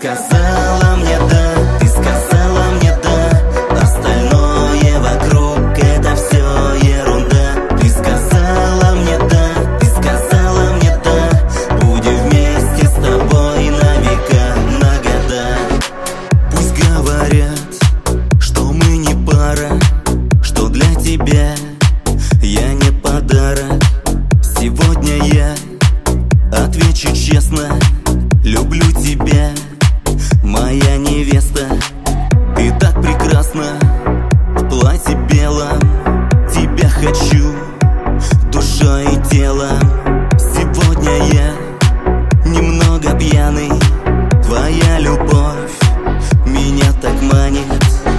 сказала мне да, ты сказала мне да. Остальное вокруг это все ерунда. Ты сказала мне да, ты сказала мне да. Будем вместе с тобой на века, на года. Пусть говорят, что мы не пара, что для тебя я не подарок. Сегодня я отвечу честно: люблю тебя, моя невеста. Ты так прекрасна в платье белом, тебя хочу душой и телом. Сегодня я немного пьяный, твоя любовь меня так манит.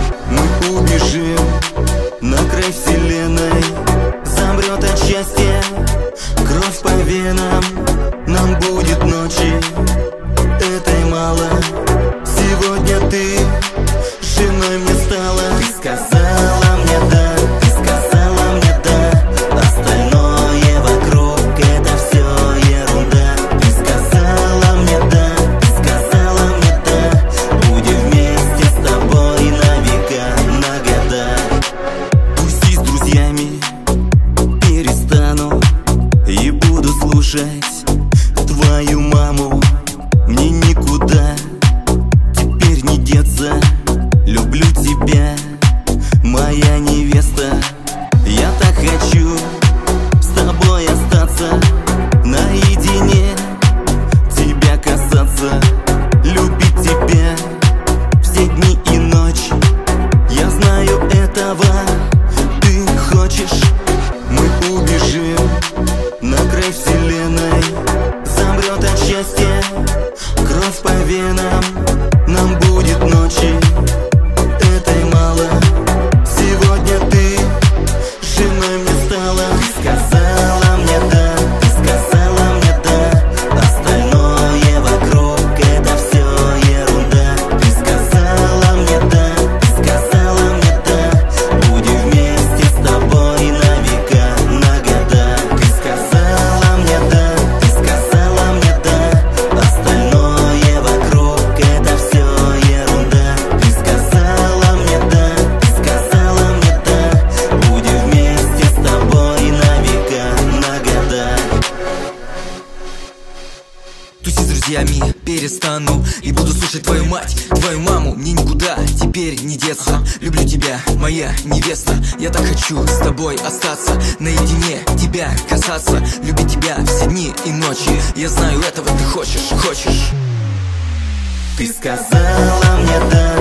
Мы убежим на край вселенной, замрет от счастья кровь по венам. Нам будет ночи, этой мало. Сегодня ты женой мне стала. Ты сказала мне да, ты сказала мне да. Остальное вокруг это все ерунда. Ты сказала мне да, ты сказала мне да. Будем вместе с тобой на века, на года. Пусть и с друзьями перестану и буду слушать твою маму. Мне никуда теперь не деться. Люблю тебя, моя невеста. Я так хочу с тобой остаться наедине, тебя касаться, любить тебя все дни и ночь. Я знаю этого ты хочешь. Мы убежим на край вселенной, замрет от счастья кровь по венам. Нам будет ночи, этой мало. Сегодня ты женой мне стала. Ты сказала мне да, ты сказала мне да. Остальное вокруг это все ерунда. Ты сказала мне да, ты сказала мне да. Будем вместе с тобой на века, на года. Ты сказала мне да, ты сказала мне да. Остальное вокруг это все ерунда. Ты сказала мне да, ты сказала мне да. Будем вместе с тобой на века, на года. Тусить с друзьями перестану и буду слушать твою мать, твою маму. Мне никуда теперь не деться. Люблю тебя, моя невеста. Я так хочу с тобой остаться наедине, тебя касаться, любить тебя все дни и ночи. Я знаю, этого ты хочешь, хочешь. Ты сказала мне да,